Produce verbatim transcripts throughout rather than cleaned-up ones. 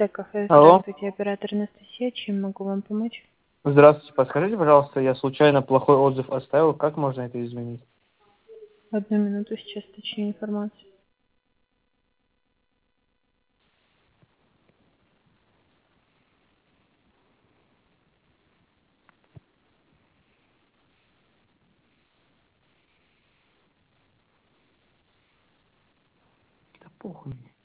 Кафе, Алло. здравствуйте, оператор Анастасия, чем могу вам помочь? Здравствуйте, подскажите, пожалуйста, я случайно плохой отзыв оставил, как можно это изменить? Одну минуту, сейчас точнее информацию. Да похуй мне.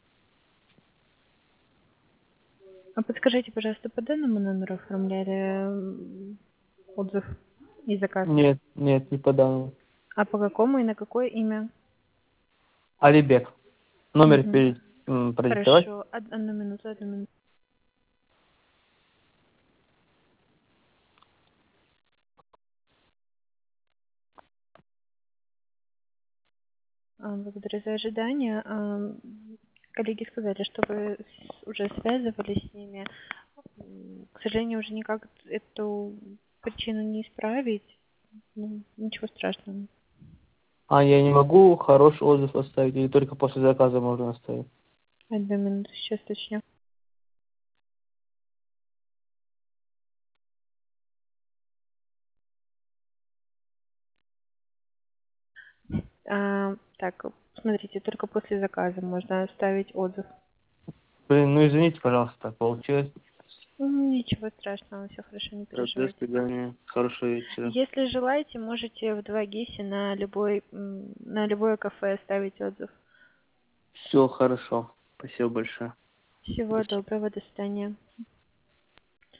А подскажите, пожалуйста, по данному номеру оформляли м, отзыв и заказ? Нет, нет, не по данному. А по какому и на какое имя? Алибек. Номер Угу. перед м, продиктовать? Хорошо, Од- одну минуту, одну минуту. А, Благодарю за ожидание. А, Коллеги сказали, что вы с- уже связывались с ними. М, К сожалению, уже никак эту причину не исправить. Ну, ничего страшного. А я не могу хороший отзыв оставить, или только после заказа можно оставить? Одну минуту, сейчас точнее. А, так, смотрите, только после заказа можно оставить отзыв. Блин, ну извините, пожалуйста, так получилось. М, Ничего страшного, все хорошо, не Так, до переживайте. свидания. Хорошего вечера. Если желаете, можете в два гиси на любой м, на любое кафе оставить отзыв. Все хорошо. Спасибо большое. Всего До свидания. доброго, до свидания.